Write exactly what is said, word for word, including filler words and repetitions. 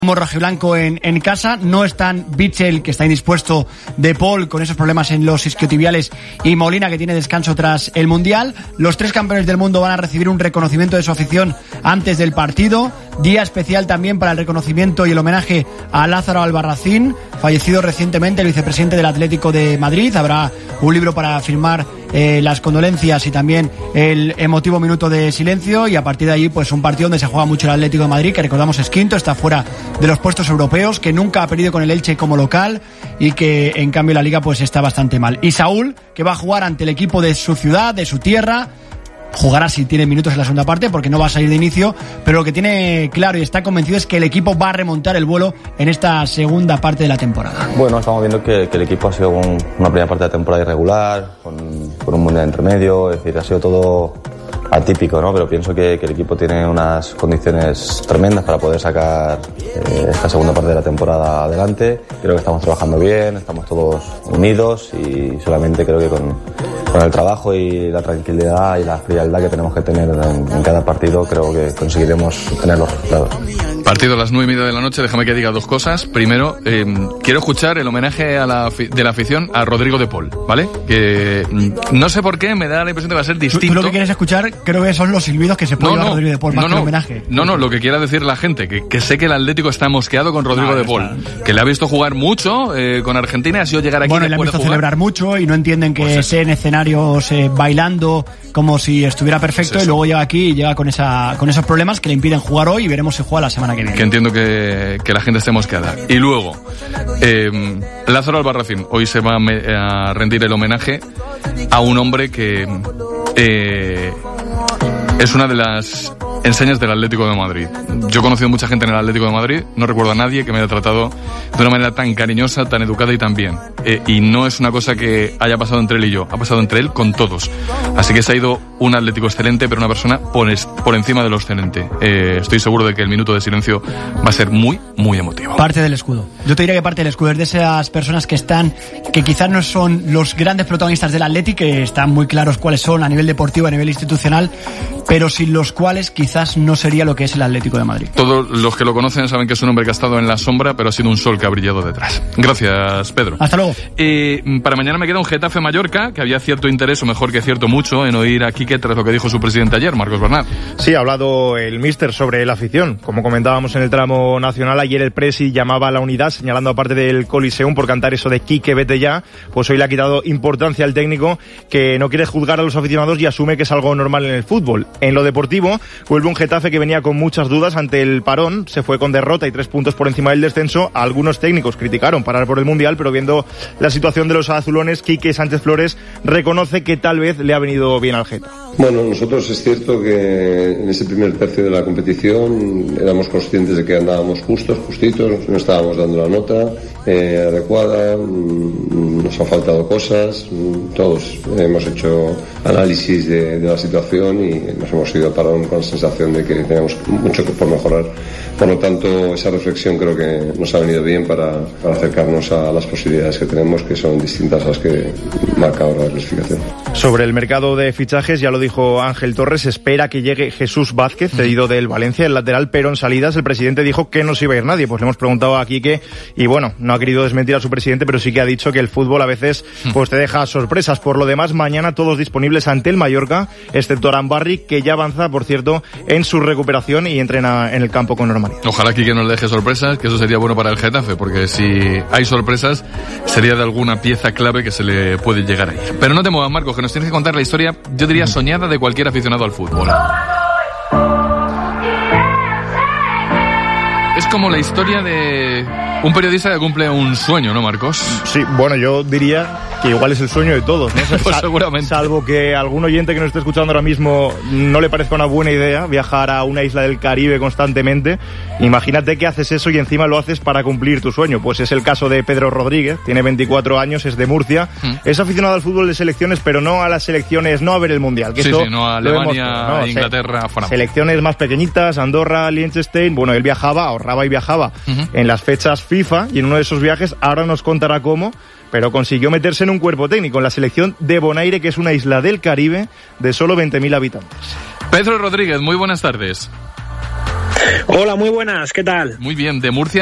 Como rojiblanco en, en casa, no están Bichel, que está indispuesto, De Paul con esos problemas en los isquiotibiales y Molina, que tiene descanso tras el Mundial. Los tres campeones del mundo van a recibir un reconocimiento de su afición antes del partido. Día especial también para el reconocimiento y el homenaje a Lázaro Albarracín, fallecido recientemente, el vicepresidente del Atlético de Madrid. Habrá un libro para firmar eh, las condolencias y también el emotivo minuto de silencio, y a partir de allí pues un partido donde se juega mucho el Atlético de Madrid, que recordamos es quinto, está fuera de los puestos europeos, que nunca ha perdido con el Elche como local y que en cambio la Liga pues está bastante mal. Y Saúl, que va a jugar ante el equipo de su ciudad, de su tierra, jugará si tiene minutos en la segunda parte porque no va a salir de inicio, pero lo que tiene claro y está convencido es que el equipo va a remontar el vuelo en esta segunda parte de la temporada. Bueno, estamos viendo que, que el equipo ha sido un, una primera parte de la temporada irregular, con, con un mundial entre medio, es decir, ha sido todo atípico, ¿no? Pero pienso que, que el equipo tiene unas condiciones tremendas para poder sacar eh, esta segunda parte de la temporada adelante. Creo que estamos trabajando bien, estamos todos unidos y solamente creo que con, con el trabajo y la tranquilidad y la frialdad que tenemos que tener en, en cada partido, creo que conseguiremos tener los resultados. Partido a las nueve y media de la noche, déjame que diga dos cosas. Primero, eh, quiero escuchar el homenaje a la, de la afición a Rodrigo de Paul, ¿vale? Que no sé por qué, me da la impresión de que va a ser distinto. ¿Tú, tú lo que quieres escuchar? Creo que son los silbidos que se puede no, no, a Rodrigo de Paul, más no, no, que el homenaje. No, no, lo que quiera decir la gente, que, que sé que el Atlético está mosqueado con Rodrigo no, de Paul, está. Que le ha visto jugar mucho eh, con Argentina y ha sido llegar aquí. Bueno, le ha visto de celebrar mucho y no entienden que pues esté en escenarios eh, bailando como si estuviera perfecto, pues y luego llega aquí y llega con esa con esos problemas que le impiden jugar hoy, y veremos si juega la semana que viene. Que entiendo que, que la gente esté mosqueada. Y luego, eh, Lázaro Albarracín, hoy se va a, a rendir el homenaje a un hombre que eh, es una de las enseñas del Atlético de Madrid. Yo he conocido mucha gente en el Atlético de Madrid, no recuerdo a nadie que me haya tratado de una manera tan cariñosa, tan educada y tan bien. Eh, y no es una cosa que haya pasado entre él y yo, ha pasado entre él con todos. Así que se ha ido un Atlético excelente, pero una persona por, es, por encima de lo excelente. Eh, estoy seguro de que el minuto de silencio va a ser muy, muy emotivo. Parte del escudo. Yo te diría que parte del escudo es de esas personas que están, que quizás no son los grandes protagonistas del Atlético, que están muy claros cuáles son a nivel deportivo, a nivel institucional, pero sin los cuales quizás quizás no sería lo que es el Atlético de Madrid. Todos los que lo conocen saben que es un hombre que ha estado en la sombra, pero ha sido un sol que ha brillado detrás. Gracias, Pedro. Hasta luego. Eh, para mañana me queda un Getafe-Mallorca, que había cierto interés, o mejor que cierto mucho, en oír a Quique tras lo que dijo su presidente ayer, Marcos Bernat. Sí, ha hablado el míster sobre la afición. Como comentábamos en el tramo nacional, ayer el Presi llamaba a la unidad, señalando aparte del Coliseum por cantar eso de Quique, vete ya. Pues hoy le ha quitado importancia al técnico, que no quiere juzgar a los aficionados y asume que es algo normal en el fútbol. En lo deportivo, vuelve un Getafe que venía con muchas dudas ante el parón, se fue con derrota y tres puntos por encima del descenso. Algunos técnicos criticaron parar por el Mundial, pero viendo la situación de los azulones, Quique Sánchez Flores reconoce que tal vez le ha venido bien al Getafe. Bueno, nosotros es cierto que en ese primer tercio de la competición éramos conscientes de que andábamos justos, justitos, no estábamos dando la nota eh, adecuada, nos han faltado cosas, todos hemos hecho análisis de, de la situación y nos hemos ido a parar con la sensación de que tenemos mucho que por mejorar. Por lo tanto, esa reflexión creo que nos ha venido bien para, para acercarnos a las posibilidades que tenemos, que son distintas a las que marca ahora la clasificación. Sobre el mercado de fichajes, ya lo dijo Ángel Torres, espera que llegue Jesús Vázquez, cedido del Valencia, el lateral, pero en salidas el presidente dijo que no se iba a ir nadie. Pues le hemos preguntado a Quique y bueno, no ha querido desmentir a su presidente, pero sí que ha dicho que el fútbol a veces pues te deja sorpresas. Por lo demás, mañana todos disponibles ante el Mallorca, excepto Arambarri, que ya avanza, por cierto, en su recuperación y entrena en el campo con normalidad. Ojalá Quique no le deje sorpresas, que eso sería bueno para el Getafe, porque si hay sorpresas sería de alguna pieza clave que se le puede llegar a ir. Pero no te muevas, Marcos, que nos tienes que contar la historia, yo diría soñada, de cualquier aficionado al fútbol. Es como la historia de un periodista que cumple un sueño, ¿no, Marcos? Sí, bueno, yo diría que igual es el sueño de todos, ¿no? Pues seguramente. Salvo que algún oyente que nos esté escuchando ahora mismo no le parezca una buena idea viajar a una isla del Caribe constantemente. Imagínate que haces eso y encima lo haces para cumplir tu sueño. Pues es el caso de Pedro Rodríguez, tiene veinticuatro años, es de Murcia, ¿Mm? es aficionado al fútbol de selecciones, pero no a las selecciones, no a ver el Mundial. Que sí, esto sí, no a Alemania, todo, ¿no? Inglaterra, Se, selecciones más pequeñitas, Andorra, Liechtenstein. Bueno, él viajaba, ahorraba y viajaba uh-huh. en las fechas FIFA, y en uno de esos viajes ahora nos contará cómo, pero consiguió meterse en un cuerpo técnico en la selección de Bonaire, que es una isla del Caribe de solo veinte mil habitantes. Pedro Rodríguez, muy buenas tardes. Hola, muy buenas, ¿qué tal? Muy bien, de Murcia.